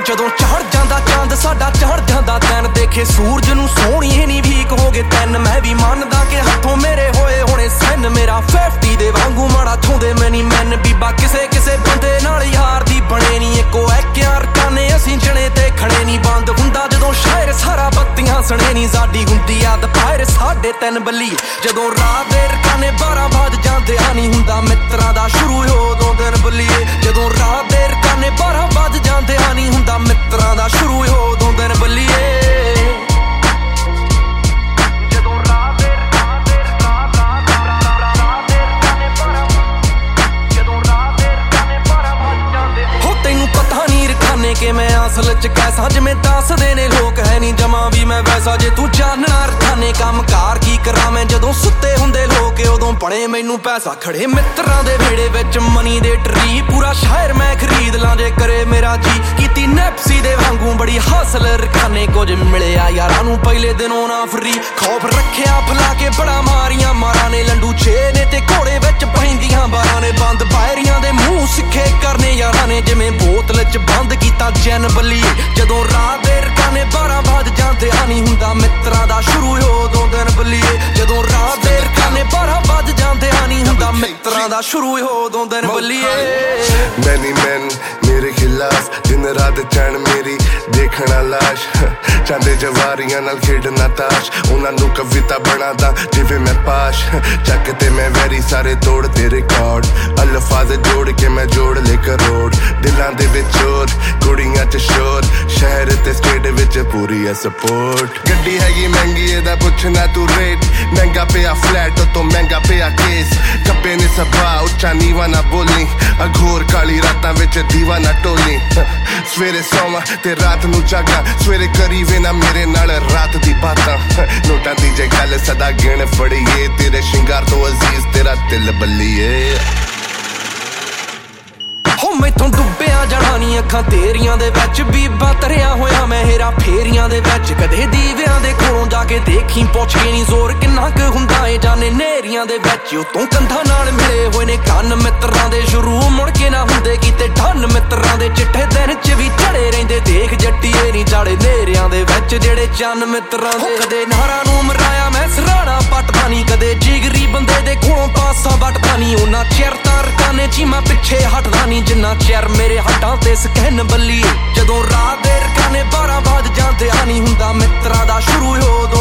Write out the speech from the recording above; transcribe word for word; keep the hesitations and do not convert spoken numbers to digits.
ਜਦੋਂ ਚੜ ਜਾਂਦਾ ਚੰਦ ਸਾਡਾ ਚੜ ਜਾਂਦਾ ਤੈਨ ਦੇਖੇ ਸੂਰਜ ਨੂੰ ਸੋਹਣੀ ਨੀ ਵੀਕ ਹੋ ਗਏ ਤੈਨ ਮੈਂ ਵੀ ਮੰਨਦਾ ਕਿ ਹੱਥੋਂ ਮੇਰੇ ਹੋਏ ਹੋਣੇ ਸੈਨ ਮੇਰਾ ਫਿਫਟੀ ਦੇ ਵਾਂਗੂ ਮਾੜਾ ਥੋਂਦੇ ਮੈਨੀ ਮੈਨ ਬੀਬਾ ਕਿਸੇ ਕਿਸੇ ਬੰਦੇ ਨਾਲ ਯਾਰ ਦੀ ਬਣੇ ਨੀ ਇੱਕੋ ਐਕਿਆਂ ਰਕਾਨੇ ਅਸੀਂ ਜਣੇ ਤੇ ਖੜੇ ਨੀ ਬੰਦ ਹੁੰਦਾ ਜਦੋਂ ਸ਼ਾਇਰ ਸਾਰਾ ਬੱਤੀਆਂ ਸਣੇ ਨੀ ਸਾਡੀ ਹੁੰਦੀ ਆ ਦੁਪਹਿਰ ਸਾਢੇ ਤਿੰਨ ਬੱਲੀ ਜਦੋਂ ਰਾਤ ਦੇ ਰਕਾਨੇ ਬਾਰਾਂ ਵੱਜ ਜਾਂਦੇ ਆ ਨੀ ਹੁੰਦਾ ਮਿੱਤਰਾਂ ਦਾ ਸ਼ੁਰੂ ਉਦੋਂ ਦਿਨ ਬੱਲੀਏ ਜਦੋਂ ਰਾਤ ਦੇ ਰਕਾਨੇ ਬਾਰਾਂ ਵੱਜ ਜਾਂਦੇ ਆ ਨੀ ਹੁੰਦਾ ਮਿੱਤਰਾਂ ਦਾ ਸ਼ੁਰੂ ਉਦੋਂ ਦਿਨ ਬੱਲੀਏ ਕਿ ਮੈਂ ਅਸਲ ਚ ਕੈਸਾ ਜਿਵੇਂ ਦੱਸਦੇ ਨੇ ਲੋਕ ਹੈ ਨੀ ਜਮਾ ਵੀ ਮੈਂ ਵੈਸਾ ਜੇ ਤੂੰ ਜਾਣਨਾ ਰਖਾਨੇ ਕੰਮ ਕਾਰ ਕੀ ਕਰਾਂ ਮੈਂ ਜਦੋਂ ਸੁੱਤੇ ਹੁੰਦੇ ਲੋਕ ਉਦੋਂ ਬਣੇ ਮੈਨੂੰ ਪੈਸਾ ਖੜੇ ਮਿੱਤਰਾਂ ਦੇ ਵਿਹੜੇ ਵਿੱਚ ਮਨੀ ਦੇ ਟਰੀ ਪੂਰਾ ਸ਼ਹਿਰ ਮੈਂ ਖਰੀਦ ਲਾਂ ਜੇ ਕਰੇ ਮੇਰਾ ਜੀ ਕੀਤੀ ਨੈਪਸੀ ਦੇ ਵਾਂਗੂ ਬੜੀ ਹਾਸਲ ਰਖਾਨੇ ਕੁਝ ਮਿਲਿਆ ਯਾਰਾਂ ਨੂੰ ਪਹਿਲੇ ਦਿਨੋਂ ਨਾ ਫਰੀ ਖੌਫ ਰੱਖਿਆ ਫਲਾ ਕੇ ਬੜਾ ਮਾਰੀਆਂ ਮਾਰਾਂ ਨੇ ਲੰਡੂ ਛੇ ਨੇ ਤੇ ਘੋੜੇ ਵਿੱਚ ਪੈਂਦੀਆਂ ਬਾਰਾਂ ਨੇ ਬੰਦ ਬਾਹਰੀਆਂ ਦੇ ਮੂੰਹ ਸਿੱਖੇ ਕਰਨੇ ਯਾਰਾਂ ਨੇ ਜਿਵੇਂ ਬੋਤਲ ਚ ਬੰਦ ਕੀਤਾ ਜਨ ਬੱਲੀਏ ਜਦੋਂ ਰਾਤ ਦੇ ਰਕਾਨੇ ਬਾਰਾਂ ਵੱਜ ਜਾਂਦੇ ਆ ਨੀ ਹੁੰਦਾ ਮਿੱਤਰਾਂ ਦਾ ਸ਼ੁਰੂ ਉਦੋਂ ਦਿਨ ਬੱਲੀਏ ਜਦੋਂ ਰਾਤ ਦੇ ਰਕਾਨੇ ਬਾਰਾਂ ਵੱਜ ਜਾਂਦੇ ਆ ਨੀ ਹੁੰਦਾ ਮਿੱਤਰਾਂ ਦਾ ਸ਼ੁਰੂ ਉਦੋਂ ਦਿਨ ਬੱਲੀਏ ਮੈਨੀ ਮੈਨ ਮੇਰੇ ਖਿਲਾਫ ਦਿਨ ਰਾਤ ਚੈਨ ਮੇਰੀ ਦੇਖਣਾ ਲਾਸ਼ ਚਾਂਦੇ ਜਵਾਰੀਆਂ ਨਾਲ ਖੇਡਣਾ ਤਾਸ਼ ਉਹਨਾਂ ਨੂੰ ਕਵਿਤਾ ਬਣਾਦਾ ਜਿਵੇਂ ਮੈਂ ਪਾਸ਼ ਚੱਕ ਤੇ ਮੈਂ ਵੈਰੀ ਸਾਰੇ ਤੋੜ ਤੇ ਰਿਕਾਰਡ ਅਲਫਾਜ਼ ਜੋੜ ਕੇ ਮੈਂ ਜੋੜ ਲੈ ਕਰੋੜ ਦਿਲਾਂ ਦੇ ਵਿੱਚ ਚੋਰ ਕੁੜੀਆਂ ਚ ਸ਼ੋਰ ਸ਼ਹਿਰ ਤੇ ਸਟੇਟ ਵਿੱਚ ਪੂਰੀ ਐ ਸਪੋਰਟ ਗੱਡੀ ਹੈਗੀ ਮਹਿੰਗੀ ਇਹਦਾ ਪੁੱਛਣਾ ਤੂੰ ਰੇਟ ਮਹਿੰਗਾ ਪਿਆ ਫਲੈਟ ਤੋਂ ਮਹਿੰਗਾ ਪਿਆ ਕੇਸ ਕੱਪੇ ਨੇ ਸਭਾ ਉੱਚਾ ਨੀਵਾ ਨਾ ਬੋਲੀ ਅਘੋਰ ਕਾਲੀ ਰਾਤਾਂ ਵਿੱਚ ਦੀਵਾ ਨਾ ਟੋਲੀ ਸਵੇਰੇ ਸੌਵਾਂ ਤੇ ਰਾਤ ਨੂੰ ਜਾਗਾ ਸਵੇਰੇ ਕਰੀ ਵੇ ਨਾ ਮੇਰੇ ਨਾਲ ਰਾਤ ਦੀ ਬਾਤਾਂ ਨੋਟਾਂ ਦੀ ਜੇ ਗੱਲ ਸਦਾ ਗਿਣ ਫੜੀਏ ਤੇਰੇ ਸ਼ਿੰਗਾਰ ਤੋਂ ਅਜ਼ੀਜ਼ ਤੇਰਾ ਦਿਲ ਬੱਲੀਏ ਹੋ ਮੈਥੋਂ ਡੁੱਬਿਆ ਜਾਣਾ ਨੀ ਅੱਖਾਂ ਤੇਰੀਆਂ ਦੇ ਵਿੱਚ ਬੀਬਾ ਤਰਿਆ ਹੋਇਆ ਮੈਂ ਹੇਰਾ ਫੇਰੀਆਂ ਦੇ ਵਿੱਚ ਕਦੇ ਦੀਵਿਆਂ ਦੇ ਕੋਲੋਂ ਜਾ ਕੇ ਦੇਖੀ ਪੁੱਛ ਕੇ ਨੀ ਜ਼ੋਰ ਕਿੰਨਾ ਕੁ ਹੁੰਦਾ ਏ ਜਾਨੇ ਨੇਰੀਆਂ ਦੇ ਵਿੱਚ ਉਤੋਂ ਕੰਧਾਂ ਨਾਲ ਮਿਲੇ ਹੋਏ ਨੇ ਕੰਨ ਮਿੱਤਰਾਂ ਦੇ ਸ਼ੁਰੂ ਮੁੜ ਕੇ ਨਾ ਹੁੰਦੇ ਕੀਤੇ ਠੰਨ ਮਿੱਤਰਾਂ ਦੇ ਚਿੱਠੇ ਦਿਨ ਚ ਵੀ ਚੜੇ ਰਹਿੰਦੇ ਦੇਖ ਜੱਟੀਏ ਨੀ ਚਾੜੇ ਨੇਰਿਆਂ ਦੇ ਵਿੱਚ ਜਿਹੜੇ ਚੰਨ ਮਿੱਤਰਾਂ ਦੇ ਕਦੇ ਨਾਰਾਂ ਨੂੰ ਮਰਾਇਆ ਮੈਂ ਸਰਾਣਾ ਪੱਟਦਾ ਨੀ ਕਦੇ ਜਿਗਰੀ ਬੰਦੇ ਦੇ ਕੋਲੋਂ ਪਾਸਾ ਵੱਟਦਾ ਨੀ ਉਹਨਾਂ ਚਿਰ ਤਾਂ ਰਕਾਨੇ ਚ ਮੈਂ ਪਿੱਛੇ ਹਟਦਾ ਨੀ ਜਿੰਨਾ ਚਿਰ ਮੇਰੇ ਹੱਟਾਂ ਤੇ ਸਕੈਨ ਬੱਲੀਏ ਜਦੋਂ ਰਾਤ ਦੇ ਰਕਾਨੇ ਬਾਰਾਂ ਵੱਜ ਜਾਂਦੇ ਆ ਨੀ ਹੁੰਦਾ ਮਿੱਤਰਾਂ ਦਾ ਸ਼ੁਰੂ